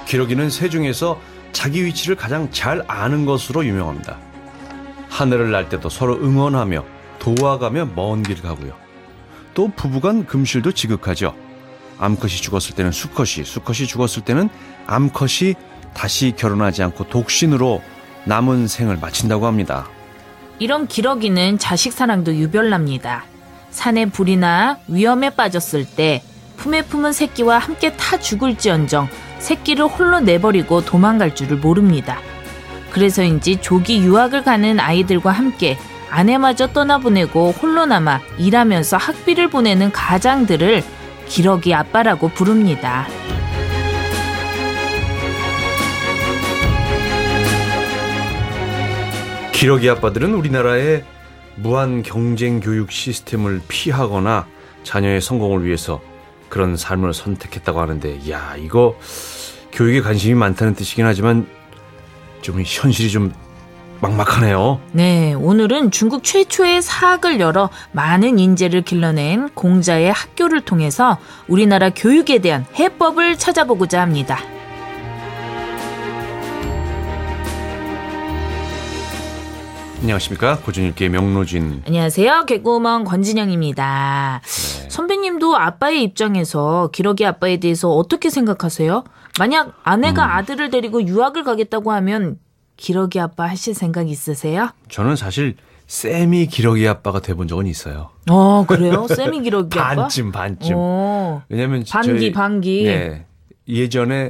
기러기는 새 중에서 자기 위치를 가장 잘 아는 것으로 유명합니다. 하늘을 날 때도 서로 응원하며 도와가며 먼 길 가고요. 또 부부간 금실도 지극하죠. 암컷이 죽었을 때는 수컷이 죽었을 때는 암컷이 다시 결혼하지 않고 독신으로 남은 생을 마친다고 합니다. 이런 기러기는 자식 사랑도 유별납니다. 산에 불이 나 위험에 빠졌을 때 품에 품은 새끼와 함께 타 죽을지언정 새끼를 홀로 내버리고 도망갈 줄을 모릅니다. 그래서인지 조기 유학을 가는 아이들과 함께 아내마저 떠나보내고 홀로 남아 일하면서 학비를 보내는 가장들을 기러기 아빠라고 부릅니다. 기러기 아빠들은 우리나라의 무한 경쟁 교육 시스템을 피하거나 자녀의 성공을 위해서 그런 삶을 선택했다고 하는데, 이야, 이거 교육에 관심이 많다는 뜻이긴 하지만 좀 현실이 좀 막막하네요. 네, 오늘은 중국 최초의 사학을 열어 많은 인재를 길러낸 공자의 학교를 통해서 우리나라 교육에 대한 해법을 찾아보고자 합니다. 안녕하십니까, 고전읽기의 명로진. 안녕하세요, 개그우먼 권진영입니다. 네. 선배님도 아빠의 입장에서 기러기 아빠에 대해서 어떻게 생각하세요? 만약 아내가 아들을 데리고 유학을 가겠다고 하면 기러기 아빠 하실 생각 있으세요? 저는 사실 세미 기러기 아빠가 돼본 적은 있어요. 그래요? 세미 기러기 아빠? 반쯤. 왜냐면 반기. 네, 예전에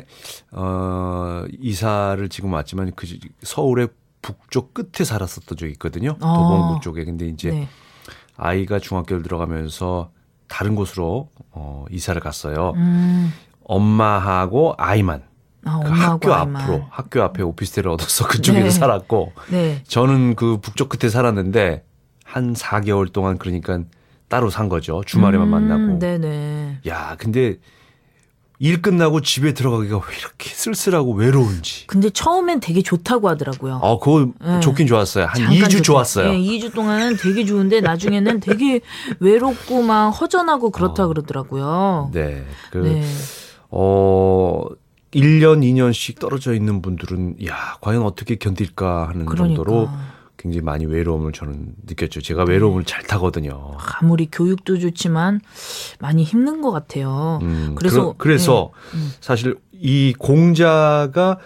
이사를 지금 왔지만 그 서울의 북쪽 끝에 살았었던 적이 있거든요. 도봉구 쪽에. 근데 이제 네. 아이가 중학교를 들어가면서 다른 곳으로 이사를 갔어요. 엄마하고 아이만. 그 학교 앞에 오피스텔을 얻어서 그쪽에서 네. 살았고, 네. 저는 그 북쪽 끝에 살았는데 한 4개월 동안 그러니까 따로 산 거죠. 주말에만 만나고. 네네. 야, 근데 일 끝나고 집에 들어가기가 왜 이렇게 쓸쓸하고 외로운지. 근데 처음엔 되게 좋다고 하더라고요. 그거 네. 좋긴 좋았어요. 한 2주 좋았어요. 네, 2주 동안은 되게 좋은데 나중에는 되게 외롭고 막 허전하고 그렇다 그러더라고요. 네. 네. 1년, 2년씩 떨어져 있는 분들은 과연 어떻게 견딜까 하는 정도로 굉장히 많이 외로움을 저는 느꼈죠. 제가 외로움을 잘 타거든요. 아무리 교육도 좋지만 많이 힘든 것 같아요. 그래서 사실 이 공자가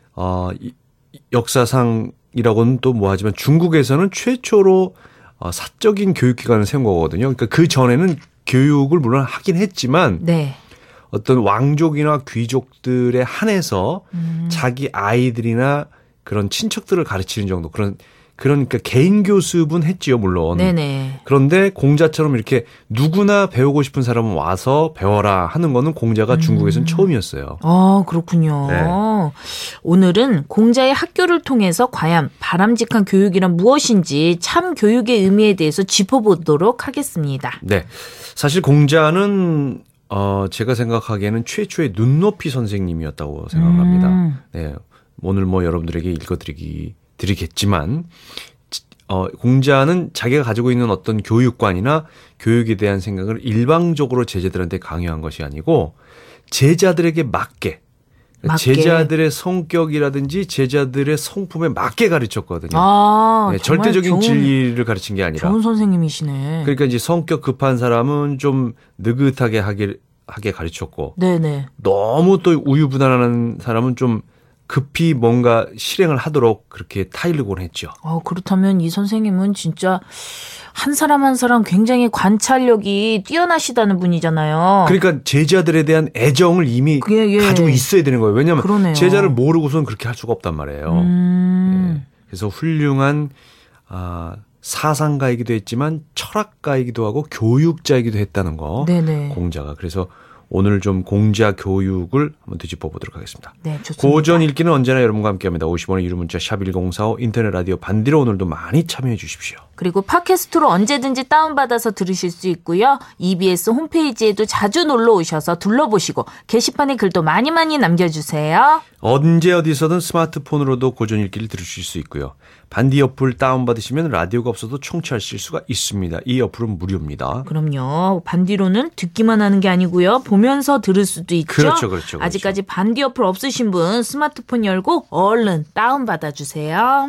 역사상이라고는 또 뭐하지만 중국에서는 최초로 사적인 교육기관을 세운 거거든요. 그러니까 그 전에는 교육을 물론 하긴 했지만 네. 어떤 왕족이나 귀족들에 한해서 자기 아이들이나 그런 친척들을 가르치는 정도, 그러니까 개인 교습은 했지요, 물론. 네네. 그런데 공자처럼 이렇게 누구나 배우고 싶은 사람은 와서 배워라 하는 거는 공자가 중국에서는 처음이었어요. 그렇군요. 네. 오늘은 공자의 학교를 통해서 과연 바람직한 교육이란 무엇인지 참 교육의 의미에 대해서 짚어보도록 하겠습니다. 네. 사실 공자는 제가 생각하기에는 최초의 눈높이 선생님이었다고 생각합니다. 네. 오늘 여러분들에게 드리겠지만, 공자는 자기가 가지고 있는 어떤 교육관이나 교육에 대한 생각을 일방적으로 제자들한테 강요한 것이 아니고 제자들에게 맞게. 제자들의 성격이라든지 제자들의 성품에 맞게 가르쳤거든요. 네, 절대적인 진리를 가르친 게 아니라. 좋은 선생님이시네. 그러니까 이제 성격 급한 사람은 좀 느긋하게 하게 가르쳤고, 네네. 너무 또 우유부단한 사람은 좀 급히 뭔가 실행을 하도록 그렇게 타일르곤 했죠. 그렇다면 이 선생님은 진짜 한 사람 한 사람 굉장히 관찰력이 뛰어나시다는 분이잖아요. 그러니까 제자들에 대한 애정을 이미 가지고 있어야 되는 거예요. 왜냐하면 그러네요. 제자를 모르고서는 그렇게 할 수가 없단 말이에요. 네. 그래서 훌륭한 사상가이기도 했지만 철학가이기도 하고 교육자이기도 했다는 거. 네네. 공자가. 그래서 오늘 좀 공자 교육을 한번 뒤집어 보도록 하겠습니다. 네, 좋습니다. 고전 읽기는 언제나 여러분과 함께합니다. 50원의 유료 문자 샵 1045 인터넷 라디오 반디로 오늘도 많이 참여해 주십시오. 그리고 팟캐스트로 언제든지 다운받아서 들으실 수 있고요. EBS 홈페이지에도 자주 놀러 오셔서 둘러보시고 게시판에 글도 많이 남겨주세요. 언제 어디서든 스마트폰으로도 고전 읽기를 들으실 수 있고요. 반디 어플 다운받으시면 라디오가 없어도 청취하실 수가 있습니다. 이 어플은 무료입니다. 그럼요. 반디로는 듣기만 하는 게 아니고요. 보면서 들을 수도 있죠. 그렇죠. 아직까지 반디 어플 없으신 분 스마트폰 열고 얼른 다운받아 주세요.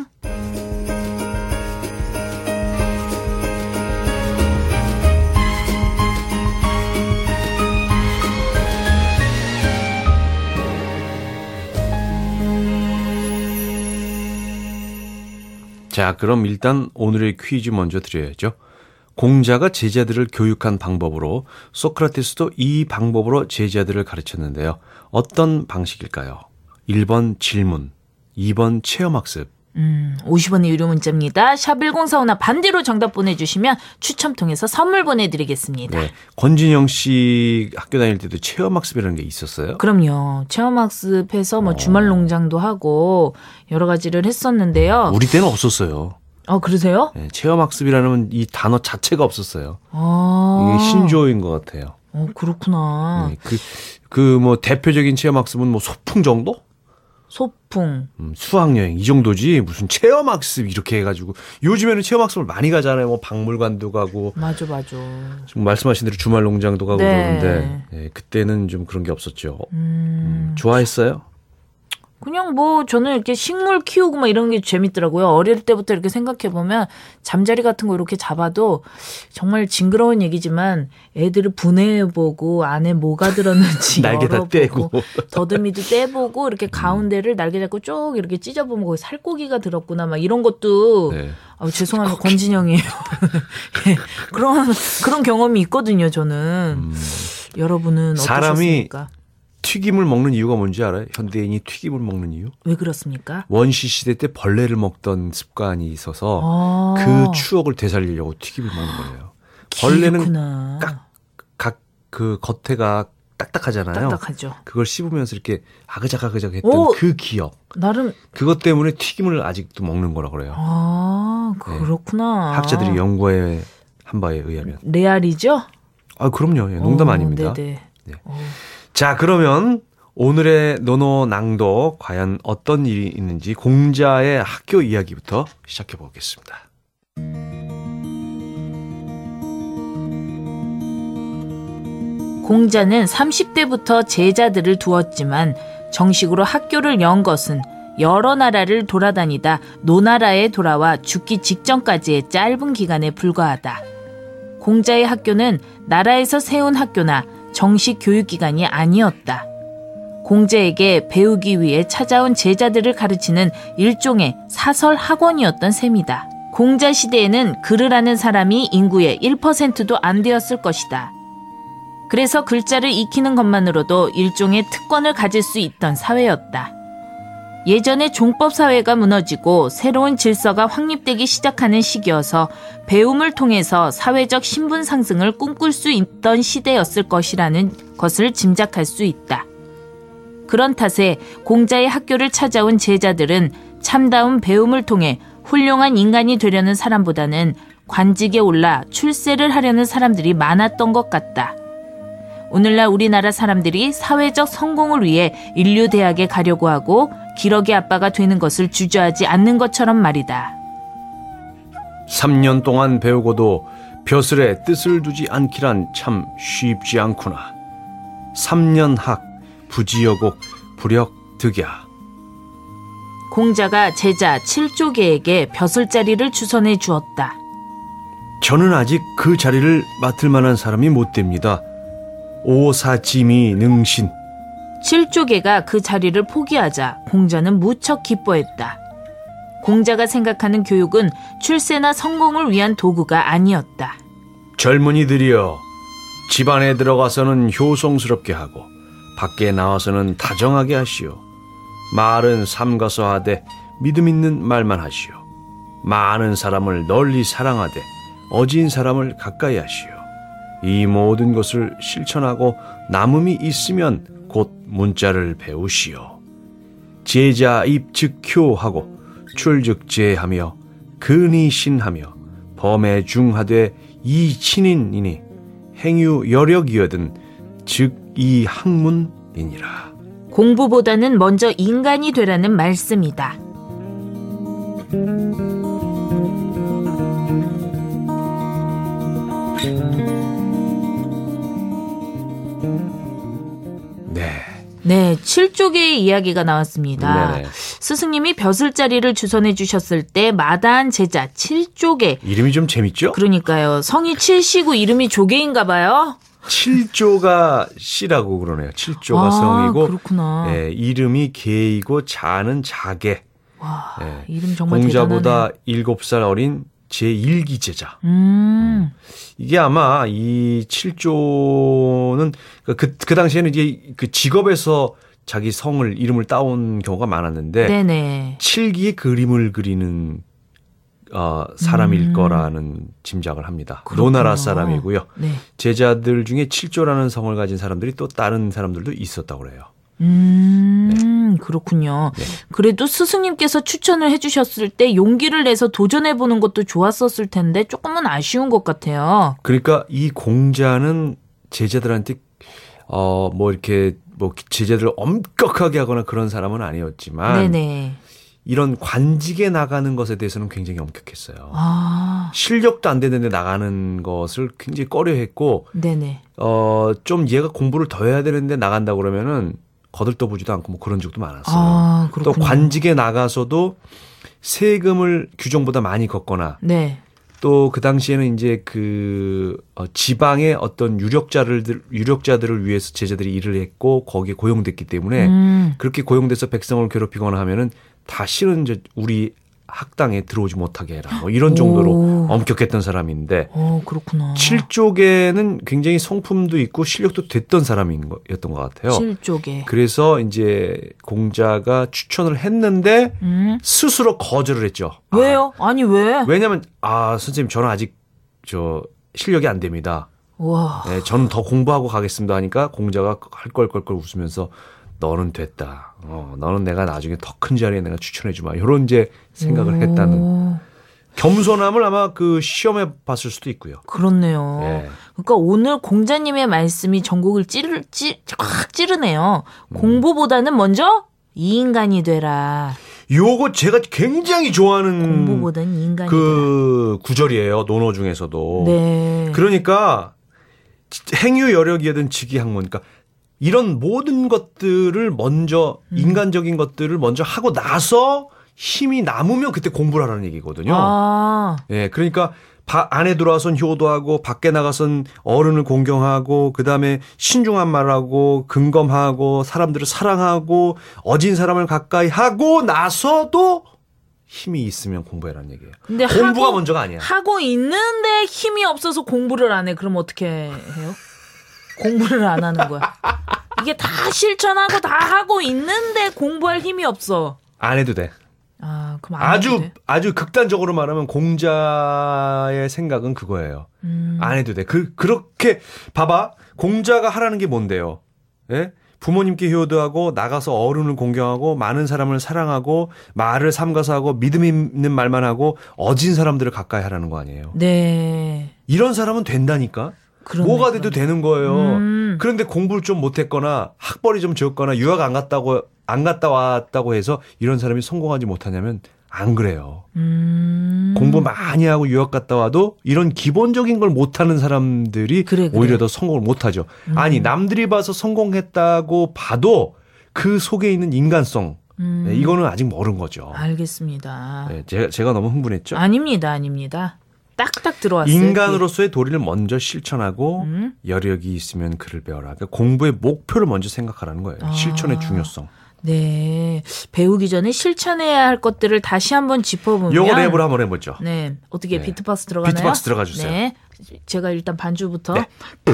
자, 그럼 일단 오늘의 퀴즈 먼저 드려야죠. 공자가 제자들을 교육한 방법으로 소크라테스도 이 방법으로 제자들을 가르쳤는데요. 어떤 방식일까요? 1번 질문, 2번 체험학습. 50원의 유료 문자입니다. 샵1045나 반디로 정답 보내주시면 추첨 통해서 선물 보내드리겠습니다. 네, 권진영 씨 학교 다닐 때도 체험학습이라는 게 있었어요? 그럼요. 체험학습해서 뭐 주말 농장도 하고 여러 가지를 했었는데요. 우리 때는 없었어요. 그러세요? 네, 체험학습이라는 이 단어 자체가 없었어요. 아. 이게 신조어인 것 같아요. 그렇구나. 네, 뭐 대표적인 체험학습은 뭐 소풍 정도? 소풍. 수학여행 이 정도지 무슨 체험학습 이렇게 해가지고 요즘에는 체험학습을 많이 가잖아요. 뭐 박물관도 가고. 맞아. 지금 말씀하신 대로 주말 농장도 가고 네. 그러는데 네, 그때는 좀 그런 게 없었죠. 좋아했어요? 그냥 뭐 저는 이렇게 식물 키우고 막 이런 게 재밌더라고요. 어릴 때부터 이렇게 생각해 보면 잠자리 같은 거 이렇게 잡아도 정말 징그러운 얘기지만 애들을 분해해보고 안에 뭐가 들었는지 날개 다 열어보고 떼고 더듬이도 떼보고 이렇게 가운데를 날개 잡고 쭉 이렇게 찢어보면 거기 살코기가 들었구나 막 이런 것도 네. 죄송합니다. 권진영이에요. 그런 경험이 있거든요. 저는. 여러분은 어떠셨습니까? 튀김을 먹는 이유가 뭔지 알아요? 현대인이 튀김을 먹는 이유? 왜 그렇습니까? 원시 시대 때 벌레를 먹던 습관이 있어서 그 추억을 되살리려고 튀김을 먹는 거예요. 벌레는 그 겉에가 딱딱하잖아요. 딱딱하죠. 그걸 씹으면서 이렇게 아그작아그작 했던 그 기억. 나름 그것 때문에 튀김을 아직도 먹는 거라 그래요. 그렇구나. 네. 학자들이 연구해 한 바에 의하면. 레알이죠? 그럼요. 농담 아닙니다. 네네. 네. 자, 그러면 오늘의 노노낭독 과연 어떤 일이 있는지 공자의 학교 이야기부터 시작해 보겠습니다. 공자는 30대부터 제자들을 두었지만 정식으로 학교를 연 것은 여러 나라를 돌아다니다 노나라에 돌아와 죽기 직전까지의 짧은 기간에 불과하다. 공자의 학교는 나라에서 세운 학교나 정식 교육기관이 아니었다. 공자에게 배우기 위해 찾아온 제자들을 가르치는 일종의 사설 학원이었던 셈이다. 공자 시대에는 글을 아는 사람이 인구의 1%도 안 되었을 것이다. 그래서 글자를 익히는 것만으로도 일종의 특권을 가질 수 있던 사회였다. 예전에 종법 사회가 무너지고 새로운 질서가 확립되기 시작하는 시기여서 배움을 통해서 사회적 신분 상승을 꿈꿀 수 있던 시대였을 것이라는 것을 짐작할 수 있다. 그런 탓에 공자의 학교를 찾아온 제자들은 참다운 배움을 통해 훌륭한 인간이 되려는 사람보다는 관직에 올라 출세를 하려는 사람들이 많았던 것 같다. 오늘날 우리나라 사람들이 사회적 성공을 위해 인류대학에 가려고 하고 기러기 아빠가 되는 것을 주저하지 않는 것처럼 말이다. 3년 동안 배우고도 벼슬에 뜻을 두지 않기란 참 쉽지 않구나. 3년 학, 부지여곡, 불역득야. 공자가 제자 7조계에게 벼슬자리를 주선해 주었다. 저는 아직 그 자리를 맡을 만한 사람이 못 됩니다. 오사지미 능신. 7조계가 그 자리를 포기하자 공자는 무척 기뻐했다. 공자가 생각하는 교육은 출세나 성공을 위한 도구가 아니었다. 젊은이들이여, 집안에 들어가서는 효성스럽게 하고 밖에 나와서는 다정하게 하시오. 말은 삼가서 하되 믿음 있는 말만 하시오. 많은 사람을 널리 사랑하되 어진 사람을 가까이 하시오. 이 모든 것을 실천하고 남음이 있으면 곧 문자를 배우시오. 제자 입즉효하고 출즉제하며 근의신하며 범에 중하되 이 친인이니 행유 여력이여든 즉 이 학문이니라. 공부보다는 먼저 인간이 되라는 말씀이다. 네, 7쪽의 이야기가 나왔습니다. 네네. 스승님이 벼슬자리를 주선해 주셨을 때 마다한 제자 7쪽의 이름이 좀 재밌죠? 그러니까요. 성이 7시고 이름이 조개인가 봐요. 7조가 씨라고 그러네요. 7조가 성이고 그렇구나. 예, 이름이 개이고 자는 자개. 와, 예, 이름 정말 공자보다 대단하네. 7살 어린 제1기 제자. 이게 아마 이 7조는 그 당시에는 이제 그 직업에서 자기 성을 이름을 따온 경우가 많았는데 네네. 7기의 그림을 그리는 사람일 거라는 짐작을 합니다. 그렇군요. 노나라 사람이고요. 네. 제자들 중에 7조라는 성을 가진 사람들이 또 다른 사람들도 있었다고 그래요. 네. 그렇군요. 네. 그래도 스승님께서 추천을 해주셨을 때 용기를 내서 도전해보는 것도 좋았었을 텐데 조금은 아쉬운 것 같아요. 그러니까 이 공자는 제자들한테 뭐 이렇게 뭐 제자들을 엄격하게 하거나 그런 사람은 아니었지만 네네. 이런 관직에 나가는 것에 대해서는 굉장히 엄격했어요. 실력도 안 되는데 나가는 것을 굉장히 꺼려했고, 네네. 좀 얘가 공부를 더 해야 되는데 나간다고 그러면은 거들떠보지도 않고 뭐 그런 적도 많았어요. 또 관직에 나가서도 세금을 규정보다 많이 걷거나, 네. 또 그 당시에는 이제 그 지방의 어떤 유력자들을 위해서 제자들이 일을 했고 거기에 고용됐기 때문에 그렇게 고용돼서 백성을 괴롭히거나 하면은 다시는 이제 우리 학당에 들어오지 못하게 해라. 뭐 이런 정도로 엄격했던 사람인데. 그렇구나. 7쪽에는 굉장히 성품도 있고 실력도 됐던 사람이었던 것 같아요. 7쪽에. 그래서 이제 공자가 추천을 했는데 스스로 거절을 했죠. 왜요? 아니 왜? 왜냐면 선생님 저는 아직 실력이 안 됩니다. 와. 네, 저는 더 공부하고 가겠습니다 하니까 공자가 껄껄껄껄 웃으면서 너는 됐다. 너는 내가 나중에 더 큰 자리에 내가 추천해 주마. 이런 이제 생각을 했다는 겸손함을 아마 그 시험에 봤을 수도 있고요. 그렇네요. 예. 그러니까 오늘 공자님의 말씀이 전곡을 확 찌르네요. 공부보다는 먼저 이 인간이 되라. 요거 제가 굉장히 좋아하는 공부보다는 인간이 그 구절이에요. 논어 중에서도. 네. 그러니까 행유 여력이든 직위학문. 그러니까 이런 모든 것들을 먼저 인간적인 것들을 먼저 하고 나서 힘이 남으면 그때 공부를 하라는 얘기거든요. 예, 그러니까 안에 들어와선 효도하고 밖에 나가선 어른을 공경하고 그다음에 신중한 말하고 근검하고 사람들을 사랑하고 어진 사람을 가까이 하고 나서도 힘이 있으면 공부해라는 얘기예요. 근데 공부가 먼저가 아니야. 하고 있는데 힘이 없어서 공부를 안 해. 그럼 어떻게 해요? 공부를 안 하는 거야. 이게 다 실천하고 다 하고 있는데 공부할 힘이 없어. 안 해도 돼. 그럼 안 해도 돼? 아주 극단적으로 말하면 공자의 생각은 그거예요. 안 해도 돼. 그렇게 봐봐. 공자가 하라는 게 뭔데요? 예? 부모님께 효도하고 나가서 어른을 공경하고 많은 사람을 사랑하고 말을 삼가서 하고 믿음 있는 말만 하고 어진 사람들을 가까이 하라는 거 아니에요. 네. 이런 사람은 된다니까. 뭐가 돼도 되는 거예요. 그런데 공부를 좀 못했거나 학벌이 좀 적거나 유학 안 갔다 왔다고 해서 이런 사람이 성공하지 못하냐면 안 그래요. 공부 많이 하고 유학 갔다 와도 이런 기본적인 걸 못하는 사람들이 그래. 오히려 더 성공을 못하죠. 아니 남들이 봐서 성공했다고 봐도 그 속에 있는 인간성 네, 이거는 아직 모르는 거죠. 알겠습니다. 네, 제가 너무 흥분했죠? 아닙니다. 딱딱 들어왔어요. 인간으로서의 도리를 먼저 실천하고 여력이 있으면 글을 배워라. 그러니까 공부의 목표를 먼저 생각하라는 거예요. 실천의 중요성. 네. 배우기 전에 실천해야 할 것들을 다시 한번 짚어보면. 요거 랩으로 한번 해보죠. 네. 어떻게 비트박스 들어가나요? 비트박스 들어가 주세요. 네. 제가 일단 반주부터. 네.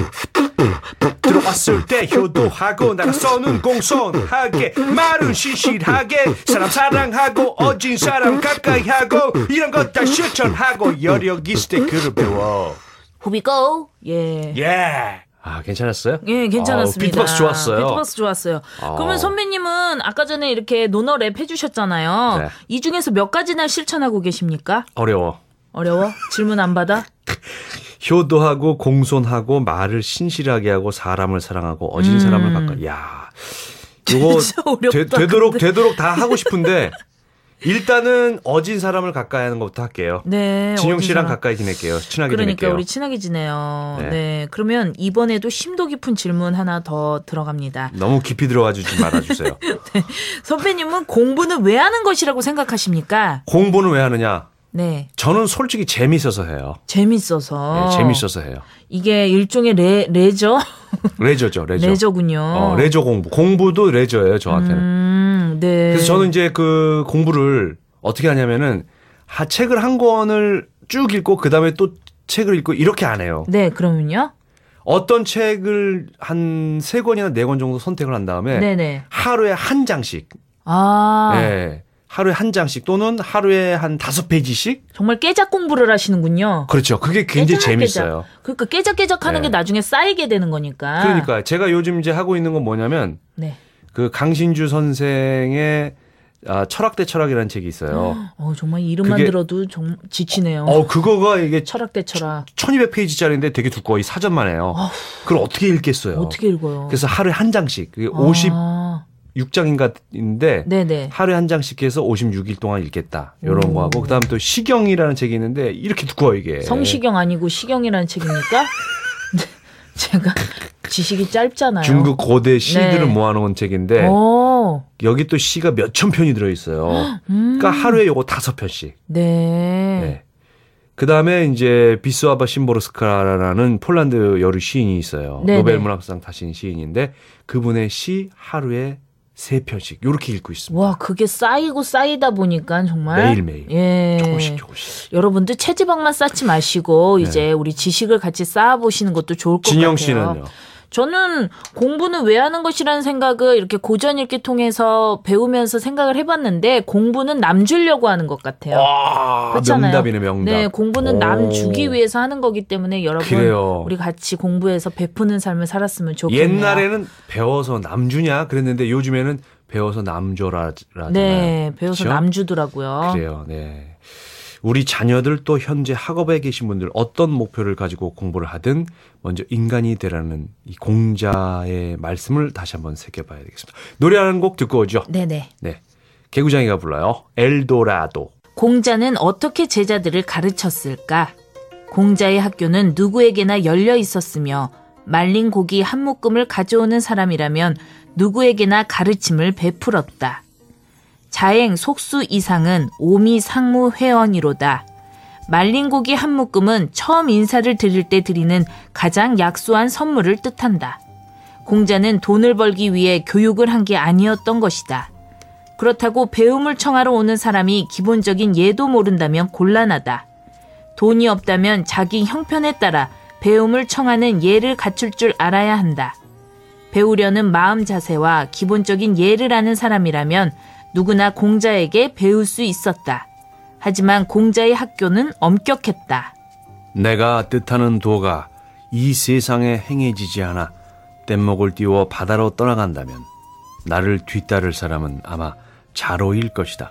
들어왔을 때 효도하고 나가서는 공손하게 말은 시실하게 사람 사랑하고 어진 사람 가까이 하고 이런 것 다 실천하고 여력 있을 때 글을 배워. 후비고. 예. 괜찮았어요? 예, 괜찮았습니다. 비트박스 좋았어요. 그러면 선배님은 아까 전에 이렇게 논어 랩 해주셨잖아요. 네. 이 중에서 몇 가지나 실천하고 계십니까? 어려워. 어려워? 질문 안 받아? 효도하고 공손하고 말을 신실하게 하고 사람을 사랑하고 어진 사람을 가까이. 야, 이거 되도록 다 하고 싶은데 일단은 어진 사람을 가까이 하는 것부터 할게요. 네. 진영 씨랑 가까이 지낼게요. 친하게 그러니까 지낼게요. 우리 친하게 지내요. 네. 네. 그러면 이번에도 심도 깊은 질문 하나 더 들어갑니다. 너무 깊이 들어가 주지 말아주세요. 네. 선배님은 공부는 왜 하는 것이라고 생각하십니까? 공부는 왜 하느냐? 네. 저는 솔직히 재밌어서 해요. 재밌어서. 네, 재밌어서 해요. 이게 일종의 레저? 레저죠, 레저. 레저군요. 레저 공부. 공부도 레저예요, 저한테는. 네. 그래서 저는 이제 그 공부를 어떻게 하냐면은 책을 한 권을 쭉 읽고 그 다음에 또 책을 읽고 이렇게 안 해요. 네, 그러면요? 어떤 책을 한 3권이나 4권 정도 선택을 한 다음에 네네. 하루에 한 장씩. 아. 네. 하루에 한 장씩 또는 하루에 한 5페이지씩. 정말 깨작 공부를 하시는군요. 그렇죠. 그게 굉장히 재밌어요. 그러니까 깨작 하는 게 나중에 쌓이게 되는 거니까. 그러니까 제가 요즘 이제 하고 있는 건 뭐냐면 네. 그 강신주 선생의 철학 대 철학이라는 책이 있어요. 정말 이름만 들어도 좀 지치네요. 그거가 이게 철학 대 철학. 1200페이지짜리인데 되게 두꺼워. 이 사전만 해요. 그걸 어떻게 읽겠어요? 어떻게 읽어요? 그래서 하루에 한 장씩. 그게 56장인가인데 네네. 하루에 한 장씩 해서 56일 동안 읽겠다. 이런 거 하고 그다음 또 시경이라는 책이 있는데 이렇게 두꺼워 이게. 성시경 아니고 시경이라는 책입니까? 제가 지식이 짧잖아요. 중국 고대 시들을 모아놓은 책인데 여기 또 시가 몇천 편이 들어있어요. 그러니까 하루에 요거 5편씩. 네. 그다음에 이제 비스와바 심보르스카라는 폴란드 여류 시인이 있어요. 네네. 노벨 문학상 타신 시인인데 그분의 시 하루에 3편씩 이렇게 읽고 있습니다. 와, 그게 쌓이다 보니까 정말 매일매일 예. 조금씩. 여러분들 체지방만 쌓지 마시고 이제 우리 지식을 같이 쌓아보시는 것도 좋을 것 진영 같아요. 씨는요? 저는 공부는 왜 하는 것이라는 생각을 이렇게 고전 읽기 통해서 배우면서 생각을 해봤는데 공부는 남 주려고 하는 것 같아요. 그렇잖아요. 명답이네, 명답. 네, 공부는 남 주기 위해서 하는 거기 때문에 여러분 그래요. 우리 같이 공부해서 베푸는 삶을 살았으면 좋겠네요. 옛날에는 배워서 남 주냐 그랬는데 요즘에는 배워서 남 줘라잖아요. 네, 배워서 그렇죠? 남 주더라고요. 그래요. 네. 우리 자녀들 또 현재 학업에 계신 분들 어떤 목표를 가지고 공부를 하든 먼저 인간이 되라는 이 공자의 말씀을 다시 한번 새겨봐야 되겠습니다. 노래 한 곡 듣고 오죠. 네네. 네, 개구장이가 불러요. 엘도라도. 공자는 어떻게 제자들을 가르쳤을까? 공자의 학교는 누구에게나 열려 있었으며 말린 고기 한 묶음을 가져오는 사람이라면 누구에게나 가르침을 베풀었다. 자행 속수 이상은 오미 상무 회원이로다. 말린 고기 한 묶음은 처음 인사를 드릴 때 드리는 가장 약소한 선물을 뜻한다. 공자는 돈을 벌기 위해 교육을 한 게 아니었던 것이다. 그렇다고 배움을 청하러 오는 사람이 기본적인 예도 모른다면 곤란하다. 돈이 없다면 자기 형편에 따라 배움을 청하는 예를 갖출 줄 알아야 한다. 배우려는 마음 자세와 기본적인 예를 아는 사람이라면 누구나 공자에게 배울 수 있었다. 하지만 공자의 학교는 엄격했다. 내가 뜻하는 도가 이 세상에 행해지지 않아 뗏목을 띄워 바다로 떠나간다면 나를 뒤따를 사람은 아마 자로일 것이다.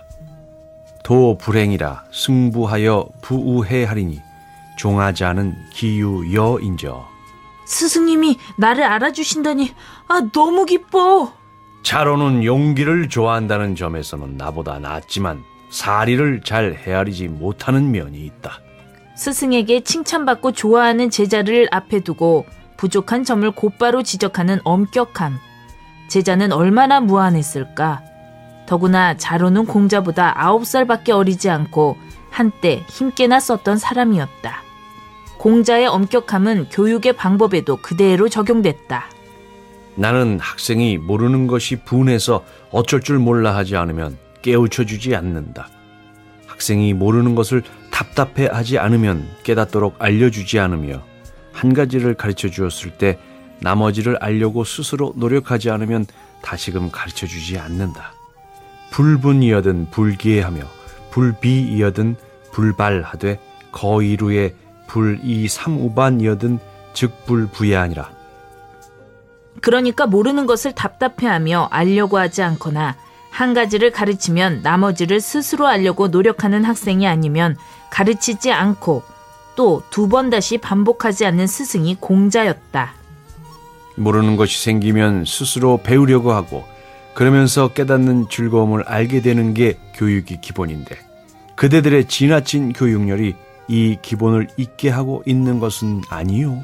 도 불행이라 승부하여 부우해하리니 종하지 않은 기유여인저. 스승님이 나를 알아주신다니 너무 기뻐. 자로는 용기를 좋아한다는 점에서는 나보다 낫지만 사리를 잘 헤아리지 못하는 면이 있다. 스승에게 칭찬받고 좋아하는 제자를 앞에 두고 부족한 점을 곧바로 지적하는 엄격함. 제자는 얼마나 무안했을까. 더구나 자로는 공자보다 9살밖에 어리지 않고 한때 힘께나 썼던 사람이었다. 공자의 엄격함은 교육의 방법에도 그대로 적용됐다. 나는 학생이 모르는 것이 분해서 어쩔 줄 몰라 하지 않으면 깨우쳐주지 않는다. 학생이 모르는 것을 답답해하지 않으면 깨닫도록 알려주지 않으며 한 가지를 가르쳐 주었을 때 나머지를 알려고 스스로 노력하지 않으면 다시금 가르쳐 주지 않는다. 불분이여든 불기해하며 불비이여든 불발하되 거이루에 불이삼우반이여든 즉불부예하니라. 그러니까 모르는 것을 답답해하며 알려고 하지 않거나 한 가지를 가르치면 나머지를 스스로 알려고 노력하는 학생이 아니면 가르치지 않고 또 2번 다시 반복하지 않는 스승이 공자였다. 모르는 것이 생기면 스스로 배우려고 하고 그러면서 깨닫는 즐거움을 알게 되는 게 교육이 기본인데 그대들의 지나친 교육열이 이 기본을 잊게 하고 있는 것은 아니요.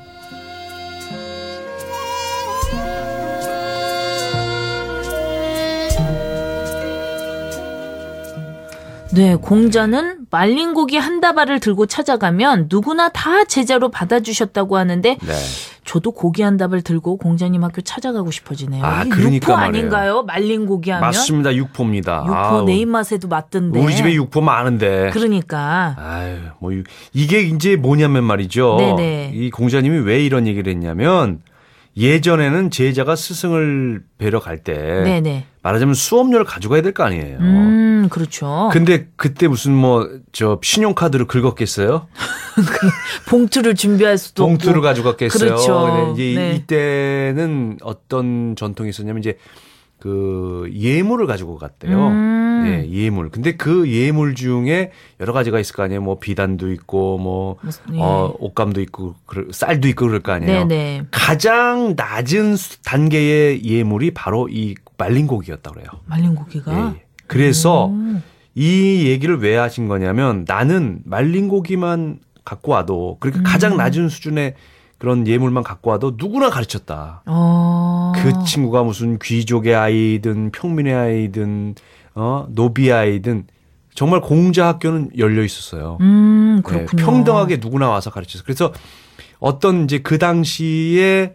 네, 공자는 말린 고기 한 다발을 들고 찾아가면 누구나 다 제자로 받아주셨다고 하는데 네. 저도 고기 한 다발 들고 공자님 학교 찾아가고 싶어지네요. 아, 이게 그러니까 육포 말이에요. 아닌가요? 말린 고기 하면? 맞습니다. 육포입니다. 육포 내 입맛에도 맞던데. 우리 집에 육포 많은데. 그러니까. 아유, 뭐 이게 이제 뭐냐면 말이죠. 네네. 이 공자님이 왜 이런 얘기를 했냐면 예전에는 제자가 스승을 뵈러 갈 때 네네. 말하자면 수업료를 가져가야 될 거 아니에요. 그렇죠. 근데 그때 무슨 신용카드를 긁었겠어요? 봉투를 준비할 수도 봉투를 없고. 가져갔겠어요. 그렇죠. 이제 네. 이때는 어떤 전통이 있었냐면 이제 그 예물을 가지고 갔대요. 예, 예물. 근데 그 예물 중에 여러 가지가 있을 거 아니에요. 뭐 비단도 있고 뭐 예. 옷감도 있고 쌀도 있고 그럴 거 아니에요. 네네. 가장 낮은 단계의 예물이 바로 이 말린 고기였다고 그래요. 말린 고기가. 예. 그래서 이 얘기를 왜 하신 거냐면 나는 말린 고기만 갖고 와도 그러니까 가장 낮은 수준의 그런 예물만 갖고 와도 누구나 가르쳤다. 그 친구가 무슨 귀족의 아이든 평민의 아이든 노비의 아이든 정말 공자 학교는 열려 있었어요. 그렇군요. 네, 평등하게 누구나 와서 가르쳤어요. 그래서 어떤 이제 그 당시에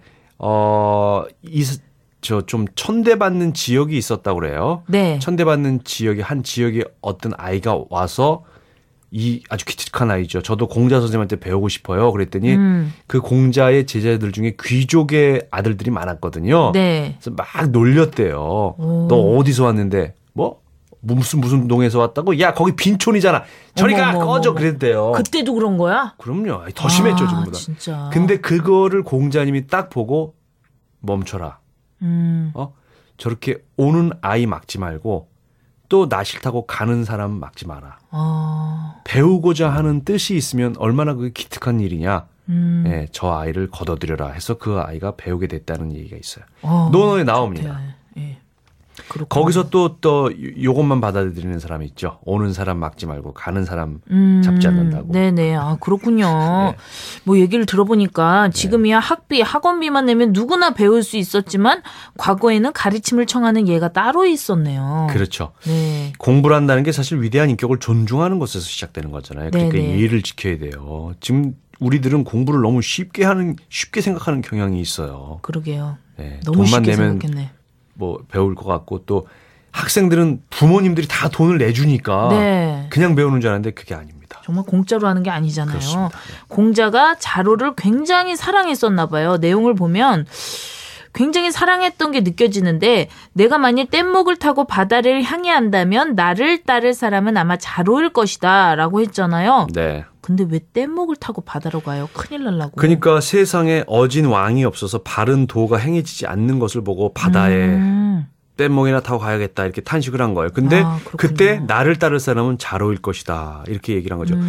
좀 천대받는 지역이 있었다고 그래요. 네. 천대받는 지역이 한 지역에 어떤 아이가 와서 이 아주 기특한 아이죠. 저도 공자 선생님한테 배우고 싶어요. 그랬더니 그 공자의 제자들 중에 귀족의 아들들이 많았거든요. 네. 그래서 막 놀렸대요. 너 어디서 왔는데? 뭐? 무슨 동에서 왔다고? 야, 거기 빈촌이잖아. 저리 가! 꺼져! 그랬대요. 그때도 그런 거야? 그럼요. 더 심했죠, 지금보다. 진짜. 근데 그거를 공자님이 딱 보고 멈춰라. 저렇게 오는 아이 막지 말고 또 나 싫다고 가는 사람 막지 마라. 배우고자 하는 뜻이 있으면 얼마나 그게 기특한 일이냐. 네, 저 아이를 걷어들여라 해서 그 아이가 배우게 됐다는 얘기가 있어요. 논어에 나옵니다. 예. 거기서 또 요것만 받아들이는 사람이 있죠. 오는 사람 막지 말고 가는 사람 잡지 않는다고. 네네. 아, 그렇군요. 네. 뭐 얘기를 들어보니까 지금이야 학비, 학원비만 내면 누구나 배울 수 있었지만 과거에는 가르침을 청하는 예가 따로 있었네요. 그렇죠. 네. 공부를 한다는 게 사실 위대한 인격을 존중하는 것에서 시작되는 거잖아요. 그러니까 네네. 예의를 지켜야 돼요. 지금 우리들은 공부를 너무 쉽게 생각하는 경향이 있어요. 그러게요. 네, 너무 돈만 쉽게 내면 생각했네. 뭐 배울 것 같고 또 학생들은 부모님들이 다 돈을 내주니까 네. 그냥 배우는 줄 알았는데 그게 아닙니다. 정말 공짜로 하는 게 아니잖아요. 그렇습니다. 네. 공자가 자로를 굉장히 사랑했었나 봐요. 내용을 보면 굉장히 사랑했던 게 느껴지는데 내가 만일 뗏목을 타고 바다를 향해 한다면 나를 따를 사람은 아마 자로일 것이다 라고 했잖아요. 네. 근데 왜 뗏목을 타고 바다로 가요? 큰일 날라고. 그러니까 세상에 어진 왕이 없어서 바른 도가 행해지지 않는 것을 보고 바다에 뗏목이나 타고 가야겠다 이렇게 탄식을 한 거예요. 근데 그때 나를 따를 사람은 자로일 것이다 이렇게 얘기를 한 거죠.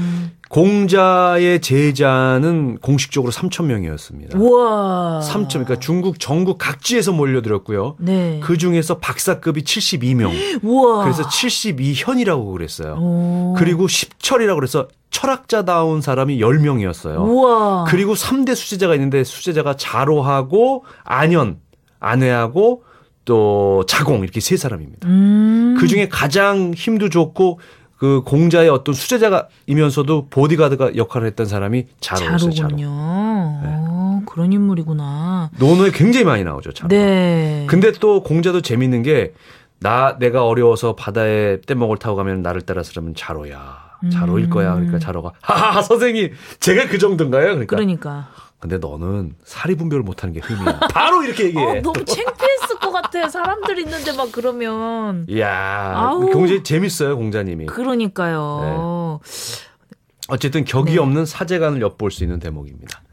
공자의 제자는 공식적으로 3,000명이었습니다. 우와. 3,000, 그러니까 중국 전국 각지에서 몰려들었고요. 네. 그 중에서 박사급이 72명. 우와. 그래서 72현이라고 그랬어요. 오. 그리고 10철이라고 그래서 철학자다운 사람이 10명이었어요. 우와. 그리고 3대 수제자가 있는데 수제자가 자로하고 안현, 안회하고 또 자공 이렇게 세 사람입니다. 그중에 가장 힘도 좋고 그 공자의 어떤 수제자이면서도 보디가드가 역할을 했던 사람이 자로였어요. 자로군요. 네. 그런 인물이구나. 논어에 굉장히 많이 나오죠. 자로. 네. 근데 또 공자도 재밌는 게 내가 어려워서 바다에 뗏목을 타고 가면 나를 따라서 그러면 자로야. 자로일 거야. 그러니까 자로가 하하 선생님 제가 그 정도인가요? 그러니까. 근데 너는 사리 분별을 못하는 게 흠이야. 바로 이렇게 얘기해. 너무 창피했을 것 같아. 사람들 있는데 막 그러면. 이야, 굉장히 재밌어요, 공자님이. 그러니까요. 네. 어쨌든 격이 없는 사제간을 엿볼 수 있는 대목입니다.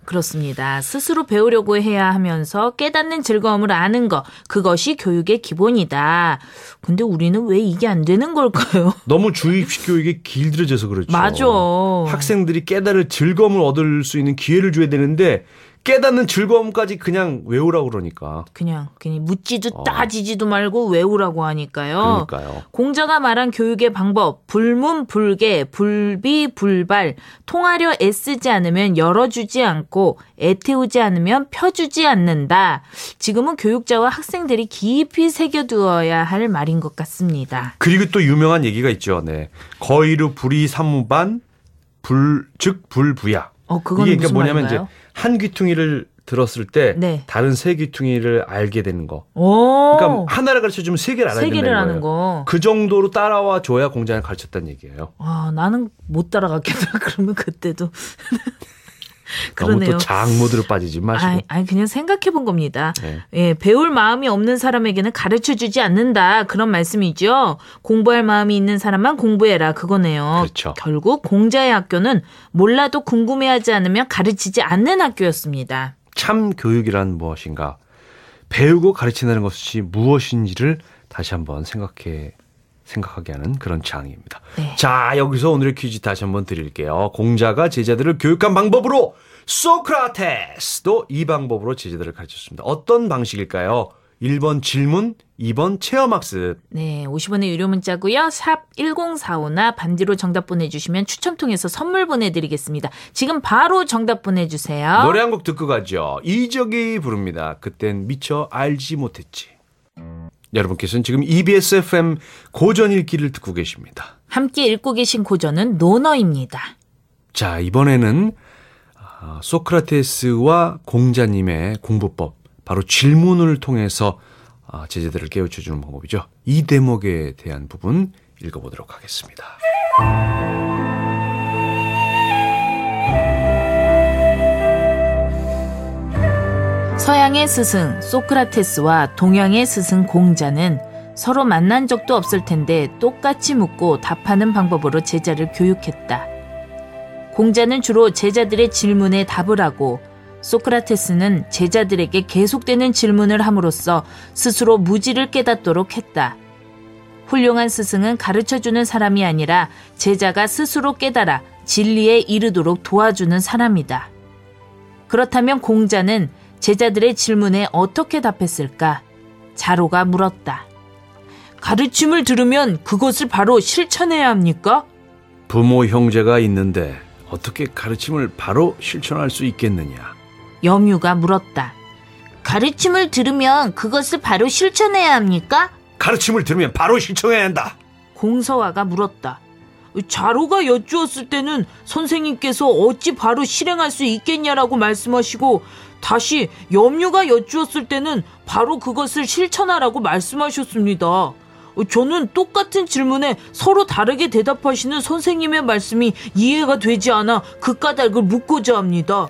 그렇습니다. 스스로 배우려고 해야 하면서 깨닫는 즐거움을 아는 것, 그것이 교육의 기본이다. 근데 우리는 왜 이게 안 되는 걸까요? 너무 주입식 교육이 길들여져서 그렇죠. 맞아. 학생들이 깨달을 즐거움을 얻을 수 있는 기회를 줘야 되는데 깨닫는 즐거움까지 그냥 외우라고 그러니까. 그냥 묻지도 따지지도 말고 외우라고 하니까요. 그러니까요. 공자가 말한 교육의 방법, 불문불개, 불비불발, 통하려 애쓰지 않으면 열어주지 않고 애태우지 않으면 펴주지 않는다. 지금은 교육자와 학생들이 깊이 새겨두어야 할 말인 것 같습니다. 그리고 또 유명한 얘기가 있죠. 네. 거의루 불이 삼무반, 즉 불부야. 그건 이게 무슨 뭐냐면 말인가요? 이제 한 귀퉁이를 들었을 때 네. 다른 세 귀퉁이를 알게 되는 거. 오. 그러니까 하나를 가르쳐주면 세 개를 알아야 세 개를 된다는 아는 거예요. 거. 그 정도로 따라와 줘야 공자는 가르쳤다는 얘기예요. 나는 못 따라갔겠다. 그러면 그때도. 너무 그러네요. 또 자학 모드로 빠지지 마시고. 아니 그냥 생각해 본 겁니다. 네. 예, 배울 마음이 없는 사람에게는 가르쳐주지 않는다. 그런 말씀이죠. 공부할 마음이 있는 사람만 공부해라. 그거네요. 그렇죠. 결국 공자의 학교는 몰라도 궁금해하지 않으면 가르치지 않는 학교였습니다. 참 교육이란 무엇인가? 배우고 가르친다는 것이 무엇인지를 다시 한번 생각하게 하는 그런 장입니다. 네. 자, 여기서 오늘의 퀴즈 다시 한번 드릴게요. 공자가 제자들을 교육한 방법으로 소크라테스도 이 방법으로 제자들을 가르쳤습니다. 어떤 방식일까요? 1번 질문, 2번 체험학습. 네, 50원의 유료 문자고요. 샵 1045나 반디로 정답 보내주시면 추첨 통해서 선물 보내드리겠습니다. 지금 바로 정답 보내주세요. 노래 한 곡 듣고 가죠. 이적이 부릅니다. 그땐 미처 알지 못했지. 여러분께서는 지금 EBS FM 고전 읽기를 듣고 계십니다. 함께 읽고 계신 고전은 논어입니다. 자, 이번에는 소크라테스와 공자님의 공부법, 바로 질문을 통해서 제자들을 깨우쳐주는 방법이죠. 이 대목에 대한 부분 읽어보도록 하겠습니다. 서양의 스승 소크라테스와 동양의 스승 공자는 서로 만난 적도 없을 텐데 똑같이 묻고 답하는 방법으로 제자를 교육했다. 공자는 주로 제자들의 질문에 답을 하고 소크라테스는 제자들에게 계속되는 질문을 함으로써 스스로 무지를 깨닫도록 했다. 훌륭한 스승은 가르쳐주는 사람이 아니라 제자가 스스로 깨달아 진리에 이르도록 도와주는 사람이다. 그렇다면 공자는 제자들의 질문에 어떻게 답했을까? 자로가 물었다. 가르침을 들으면 그것을 바로 실천해야 합니까? 부모 형제가 있는데 어떻게 가르침을 바로 실천할 수 있겠느냐? 염유가 물었다. 가르침을 들으면 그것을 바로 실천해야 합니까? 가르침을 들으면 바로 실천해야 한다. 공서화가 물었다. 자로가 여쭈었을 때는 선생님께서 어찌 바로 실행할 수 있겠냐라고 말씀하시고 다시 염유가 여쭈었을 때는 바로 그것을 실천하라고 말씀하셨습니다. 저는 똑같은 질문에 서로 다르게 대답하시는 선생님의 말씀이 이해가 되지 않아 그 까닭을 묻고자 합니다.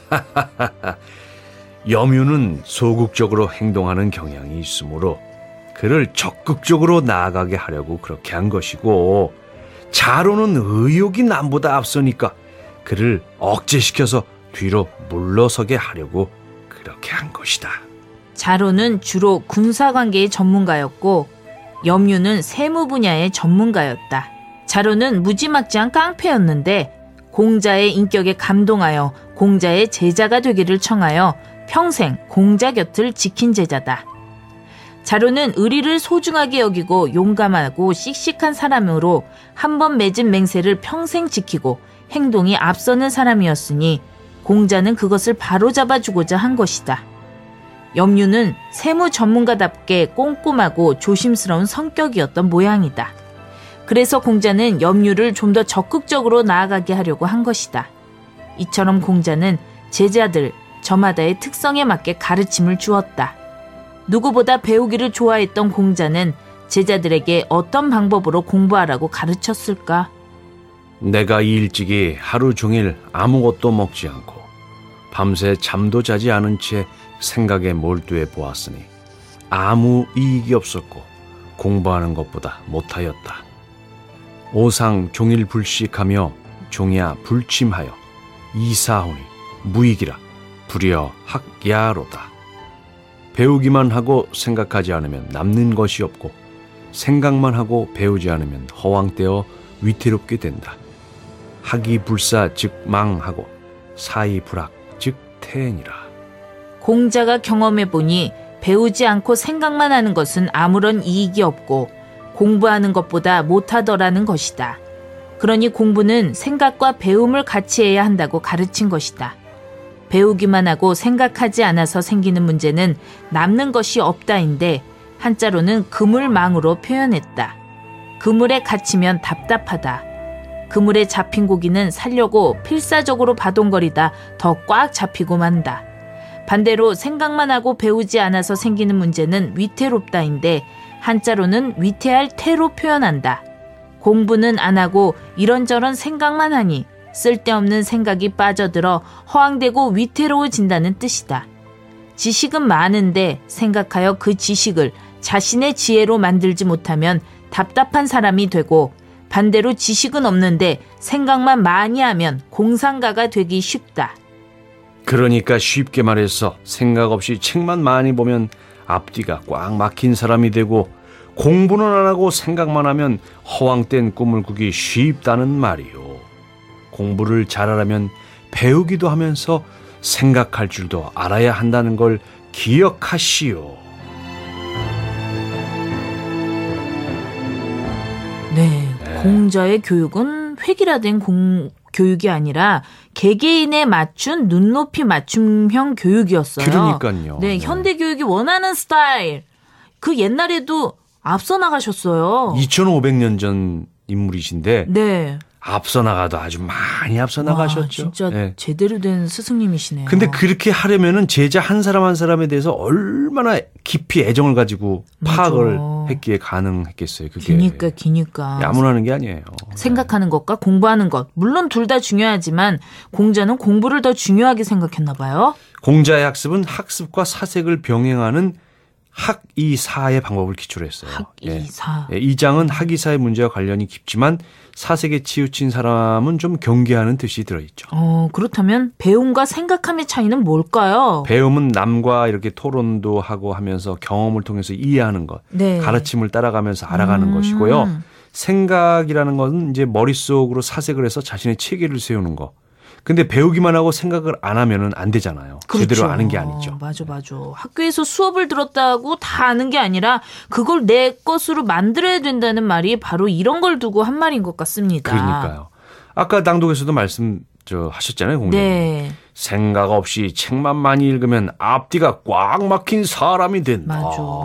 염유는 소극적으로 행동하는 경향이 있으므로 그를 적극적으로 나아가게 하려고 그렇게 한 것이고, 자로는 의욕이 남보다 앞서니까 그를 억제시켜서 뒤로 물러서게 하려고 그렇게 한 것이다. 자로는 주로 군사관계의 전문가였고 염유는 세무 분야의 전문가였다. 자로는 무지막지한 깡패였는데 공자의 인격에 감동하여 공자의 제자가 되기를 청하여 평생 공자 곁을 지킨 제자다. 자로는 의리를 소중하게 여기고 용감하고 씩씩한 사람으로 한 번 맺은 맹세를 평생 지키고 행동이 앞서는 사람이었으니 공자는 그것을 바로잡아주고자 한 것이다. 염유는 세무 전문가답게 꼼꼼하고 조심스러운 성격이었던 모양이다. 그래서 공자는 염유를 좀 더 적극적으로 나아가게 하려고 한 것이다. 이처럼 공자는 제자들 저마다의 특성에 맞게 가르침을 주었다. 누구보다 배우기를 좋아했던 공자는 제자들에게 어떤 방법으로 공부하라고 가르쳤을까? 내가 일찍이 하루 종일 아무것도 먹지 않고 밤새 잠도 자지 않은 채 생각에 몰두해 보았으니 아무 이익이 없었고 공부하는 것보다 못하였다. 오상 종일 불식하며 종야 불침하여 이사하오니 무익이라 불여 학야로다. 배우기만 하고 생각하지 않으면 남는 것이 없고 생각만 하고 배우지 않으면 허황되어 위태롭게 된다. 학이불사 즉 망하고 사이불학 즉 태행이라. 공자가 경험해보니 배우지 않고 생각만 하는 것은 아무런 이익이 없고 공부하는 것보다 못하더라는 것이다. 그러니 공부는 생각과 배움을 같이 해야 한다고 가르친 것이다. 배우기만 하고 생각하지 않아서 생기는 문제는 남는 것이 없다인데 한자로는 그물망으로 표현했다. 그물에 갇히면 답답하다. 그물에 잡힌 고기는 살려고 필사적으로 바동거리다 더 꽉 잡히고 만다. 반대로 생각만 하고 배우지 않아서 생기는 문제는 위태롭다인데 한자로는 위태할 태로 표현한다. 공부는 안 하고 이런저런 생각만 하니 쓸데없는 생각이 빠져들어 허황되고 위태로워진다는 뜻이다. 지식은 많은데 생각하여 그 지식을 자신의 지혜로 만들지 못하면 답답한 사람이 되고 반대로 지식은 없는데 생각만 많이 하면 공상가가 되기 쉽다. 그러니까 쉽게 말해서 생각 없이 책만 많이 보면 앞뒤가 꽉 막힌 사람이 되고 공부는 안 하고 생각만 하면 허황된 꿈을 꾸기 쉽다는 말이요. 공부를 잘하려면 배우기도 하면서 생각할 줄도 알아야 한다는 걸 기억하시오. 네, 공자의 교육은 획일화된 교육이 아니라 개개인에 맞춘 눈높이 맞춤형 교육이었어요. 그러니까요. 네, 현대 교육이 원하는 스타일. 그 옛날에도 앞서 나가셨어요. 2500년 전 인물이신데 네. 앞서 나가도 아주 많이 앞서 나가셨죠. 진짜 네. 제대로 된 스승님이시네요. 근데 그렇게 하려면은 제자 한 사람 한 사람에 대해서 얼마나 깊이 애정을 가지고 파악을 했기에 가능했겠어요. 그게. 기니까. 야문하는 게 아니에요. 생각하는 것과 공부하는 것. 물론 둘 다 중요하지만 공자는 공부를 더 중요하게 생각했나 봐요. 공자의 학습은 학습과 사색을 병행하는 학이사의 방법을 기초로 했어요. 학이사. 예. 이 장은 학이사의 문제와 관련이 깊지만 사색에 치우친 사람은 좀 경계하는 뜻이 들어있죠. 그렇다면 배움과 생각함의 차이는 뭘까요? 배움은 남과 이렇게 토론도 하고 하면서 경험을 통해서 이해하는 것, 네. 가르침을 따라가면서 알아가는 것이고요. 생각이라는 것은 이제 머릿속으로 사색을 해서 자신의 체계를 세우는 것. 근데 배우기만 하고 생각을 안 하면은 안 되잖아요. 그렇죠. 제대로 아는 게 아니죠. 맞아. 학교에서 수업을 들었다고 다 아는 게 아니라 그걸 내 것으로 만들어야 된다는 말이 바로 이런 걸 두고 한 말인 것 같습니다. 그러니까요. 아까 낭독에서도 하셨잖아요, 공장. 네. 생각 없이 책만 많이 읽으면 앞뒤가 꽉 막힌 사람이 된다.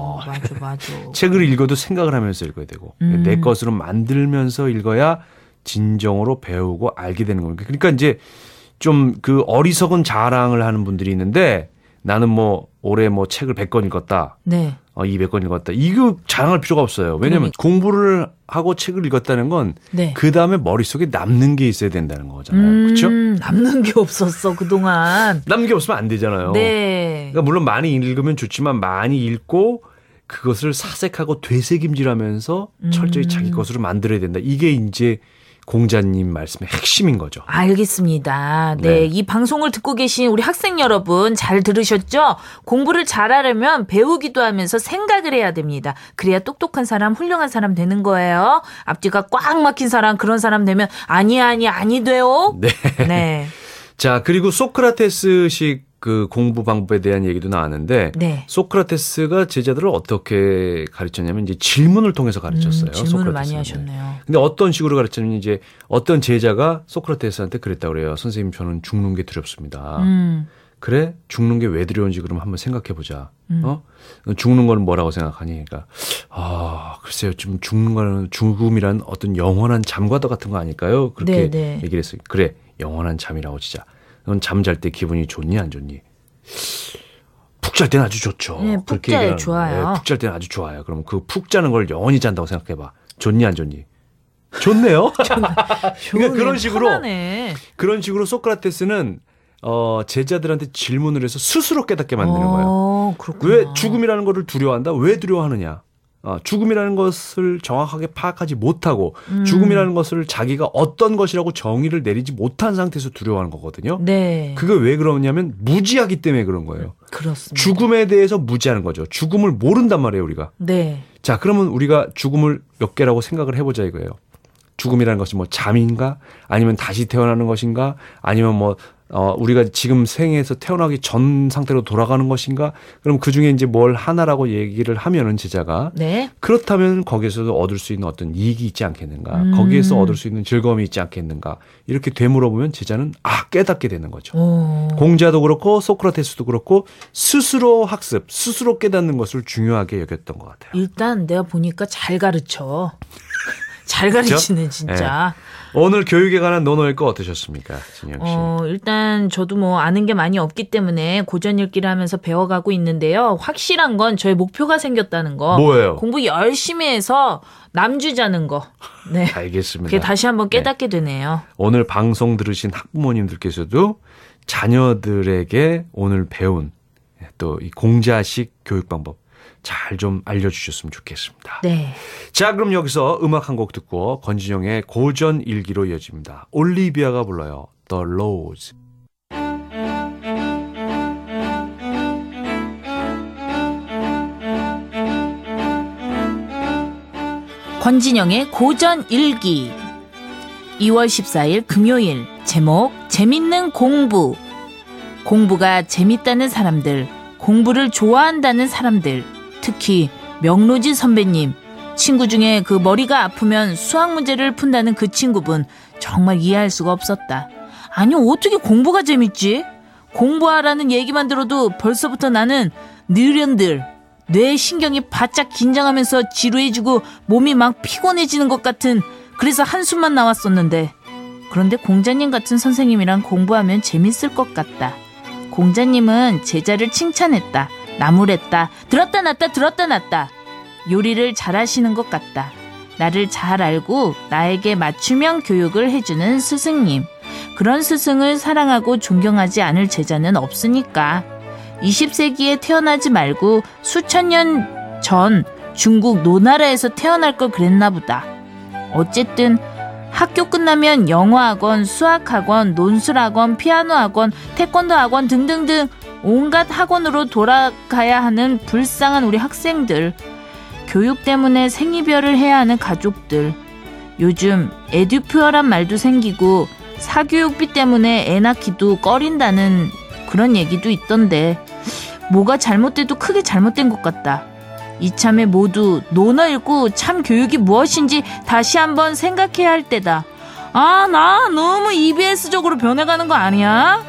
맞아. 책을 읽어도 생각을 하면서 읽어야 되고 내 것으로 만들면서 읽어야 진정으로 배우고 알게 되는 겁니다. 그러니까 이제 좀 그 어리석은 자랑을 하는 분들이 있는데 나는 올해 책을 100권 읽었다. 네. 200권 읽었다. 이거 자랑할 필요가 없어요. 왜냐하면 공부를 하고 책을 읽었다는 건 그 다음에 머릿속에 남는 게 있어야 된다는 거잖아요. 그렇죠? 남는 게 없었어 그동안. 남는 게 없으면 안 되잖아요. 네. 그러니까 물론 많이 읽으면 좋지만 많이 읽고 그것을 사색하고 되새김질하면서 철저히 자기 것으로 만들어야 된다. 이게 이제 공자님 말씀의 핵심인 거죠. 알겠습니다. 네, 이 방송을 듣고 계신 우리 학생 여러분 잘 들으셨죠? 공부를 잘하려면 배우기도 하면서 생각을 해야 됩니다. 그래야 똑똑한 사람, 훌륭한 사람 되는 거예요. 앞뒤가 꽉 막힌 사람, 그런 사람 되면 아니 돼요. 네. 자, 그리고 소크라테스식 그 공부 방법에 대한 얘기도 나왔는데 소크라테스가 제자들을 어떻게 가르쳤냐면 이제 질문을 통해서 가르쳤어요. 질문을 많이 하셨네요. 근데 어떤 식으로 가르쳤냐면 이제 어떤 제자가 소크라테스한테 그랬다고 그래요. 선생님, 저는 죽는 게 두렵습니다. 그래? 죽는 게 왜 두려운지 그럼 한번 생각해 보자. 죽는 거는 뭐라고 생각하니? 그러니까 글쎄요. 좀 죽는 거는 죽음이란 어떤 영원한 잠과도 같은 거 아닐까요? 그렇게 얘기를 했어요. 그래. 영원한 잠이라고 치자. 넌 잠잘 때 기분이 좋니 안 좋니? 푹 잘 때는 아주 좋죠. 네, 푹 잘 좋아요. 푹 잘 때는 아주 좋아요. 그럼 그 푹 자는 걸 영원히 잔다고 생각해봐. 좋니 안 좋니? 좋네요. 그러니까 그런 식으로 소크라테스는 제자들한테 질문을 해서 스스로 깨닫게 만드는 거예요. 그렇구나. 왜 죽음이라는 거를 두려워한다? 왜 두려워하느냐? 죽음이라는 것을 정확하게 파악하지 못하고 죽음이라는 것을 자기가 어떤 것이라고 정의를 내리지 못한 상태에서 두려워하는 거거든요. 네. 그게 왜 그러냐면 무지하기 때문에 그런 거예요. 그렇습니다. 죽음에 대해서 무지하는 거죠. 죽음을 모른단 말이에요, 우리가. 네. 자, 그러면 우리가 죽음을 몇 개라고 생각을 해보자 이거예요. 죽음이라는 것이 뭐 잠인가? 아니면 다시 태어나는 것인가? 아니면 뭐 우리가 지금 생에서 태어나기 전 상태로 돌아가는 것인가? 그럼 그 중에 이제 뭘 하나라고 얘기를 하면은 제자가 네. 그렇다면 거기에서도 얻을 수 있는 어떤 이익이 있지 않겠는가? 거기에서 얻을 수 있는 즐거움이 있지 않겠는가? 이렇게 되물어보면 제자는 깨닫게 되는 거죠. 오. 공자도 그렇고 소크라테스도 그렇고 스스로 학습, 스스로 깨닫는 것을 중요하게 여겼던 것 같아요. 일단 내가 보니까 잘 가르쳐. 잘 가르치네 진짜. 네. 오늘 교육에 관한 논어 읽고 어떠셨습니까, 진영 씨? 일단 저도 뭐 아는 게 많이 없기 때문에 고전 읽기를 하면서 배워가고 있는데요. 확실한 건 저의 목표가 생겼다는 거. 뭐예요? 공부 열심히 해서 남주자는 거. 네. 알겠습니다. 그게 다시 한번 깨닫게 되네요. 오늘 방송 들으신 학부모님들께서도 자녀들에게 오늘 배운 또 이 공자식 교육 방법 잘 좀 알려주셨으면 좋겠습니다. 네. 자, 그럼 여기서 음악 한 곡 듣고 권진영의 고전 일기로 이어집니다. 올리비아가 불러요. The Rose. 권진영의 고전 일기. 2월 14일 금요일. 제목 재밌는 공부. 공부가 재밌다는 사람들, 공부를 좋아한다는 사람들, 특히 명로지 선배님, 친구 중에 그 머리가 아프면 수학 문제를 푼다는 그 친구분 정말 이해할 수가 없었다. 아니 어떻게 공부가 재밌지? 공부하라는 얘기만 들어도 벌써부터 나는 느련들 뇌 신경이 바짝 긴장하면서 지루해지고 몸이 막 피곤해지는 것 같은, 그래서 한숨만 나왔었는데, 그런데 공자님 같은 선생님이랑 공부하면 재밌을 것 같다. 공자님은 제자를 칭찬했다. 나무랬다. 들었다 놨다 들었다 놨다. 요리를 잘하시는 것 같다. 나를 잘 알고 나에게 맞춤형 교육을 해주는 스승님. 그런 스승을 사랑하고 존경하지 않을 제자는 없으니까. 20세기에 태어나지 말고 수천 년 전 중국 노나라에서 태어날 걸 그랬나 보다. 어쨌든 학교 끝나면 영어학원, 수학학원, 논술학원, 피아노학원, 태권도학원 등등등 온갖 학원으로 돌아가야 하는 불쌍한 우리 학생들. 교육 때문에 생이별을 해야 하는 가족들. 요즘 에듀퓨어란 말도 생기고 사교육비 때문에 애 낳기도 꺼린다는 그런 얘기도 있던데, 뭐가 잘못돼도 크게 잘못된 것 같다. 이참에 모두 논어 읽고 참 교육이 무엇인지 다시 한번 생각해야 할 때다. 나 너무 EBS적으로 변해가는 거 아니야?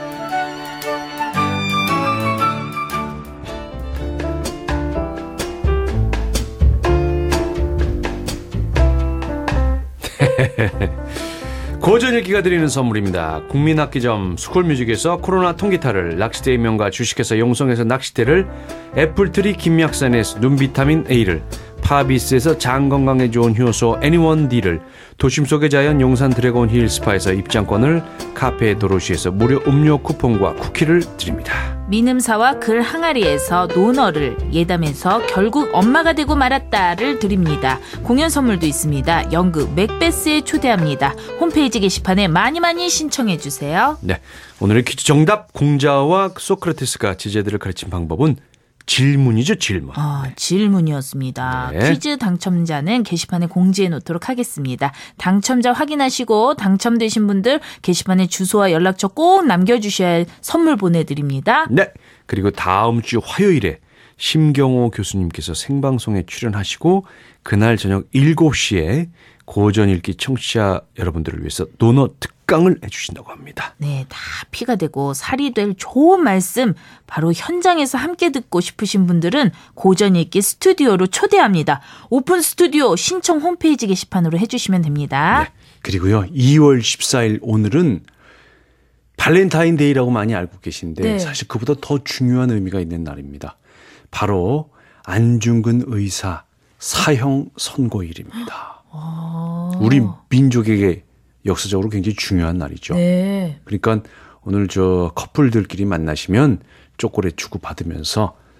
고전 읽기가 드리는 선물입니다. 국민학기점 스쿨뮤직에서 코로나 통기타를, 낚시대의 명가 주식회사 용성에서 낚시대를, 애플트리 김약산에서 눈비타민 A를, 파비스에서 장 건강에 좋은 효소 애니원D를, 도심 속의 자연 용산 드래곤 힐 스파에서 입장권을, 카페 도로시에서 무료 음료 쿠폰과 쿠키를 드립니다. 민음사와 글 항아리에서 논어를, 예담에서 결국 엄마가 되고 말았다를 드립니다. 공연 선물도 있습니다. 연극 맥베스에 초대합니다. 홈페이지 게시판에 많이 신청해 주세요. 네, 오늘의 퀴즈 정답. 공자와 소크라테스가 제자들을 가르친 방법은 질문이죠, 질문. 질문이었습니다. 네. 퀴즈 당첨자는 게시판에 공지해 놓도록 하겠습니다. 당첨자 확인하시고 당첨되신 분들 게시판에 주소와 연락처 꼭 남겨주셔야 할 선물 보내드립니다. 네, 그리고 다음 주 화요일에 심경호 교수님께서 생방송에 출연하시고 그날 저녁 7시에 고전 읽기 청취자 여러분들을 위해서 논어 특강을 해주신다고 합니다. 네, 다 피가 되고 살이 될 좋은 말씀 바로 현장에서 함께 듣고 싶으신 분들은 고전 읽기 스튜디오로 초대합니다. 오픈 스튜디오 신청 홈페이지 게시판으로 해주시면 됩니다. 네, 그리고요 2월 14일 오늘은 발렌타인데이라고 많이 알고 계신데 네. 사실 그보다 더 중요한 의미가 있는 날입니다. 바로 안중근 의사 사형 선고일입니다. 우리 민족에게 역사적으로 굉장히 중요한 날이죠. 네. 그러니까 오늘 저 커플들끼리 만나시면 초콜릿 주고 받으면서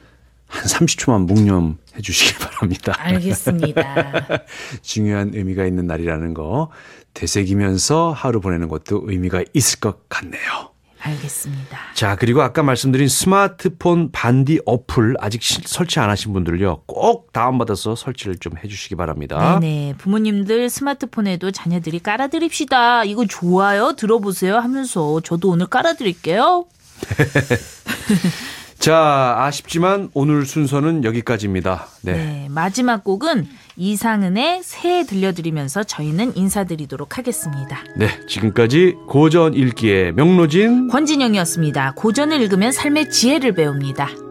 한 30초만 묵념해 주시기 바랍니다. 알겠습니다. 중요한 의미가 있는 날이라는 거 되새기면서 하루 보내는 것도 의미가 있을 것 같네요. 알겠습니다. 자, 그리고 아까 말씀드린 스마트폰 반디 어플 아직 설치 안 하신 분들요. 꼭 다운받아서 설치를 좀 해주시기 바랍니다. 네네. 부모님들 스마트폰에도 자녀들이 깔아드립시다. 이거 좋아요. 들어보세요 하면서 저도 오늘 깔아드릴게요. 자, 아쉽지만 오늘 순서는 여기까지입니다. 네, 마지막 곡은 이상은의 새 들려드리면서 저희는 인사드리도록 하겠습니다. 네, 지금까지 고전 읽기의 명로진 권진영이었습니다. 고전을 읽으면 삶의 지혜를 배웁니다.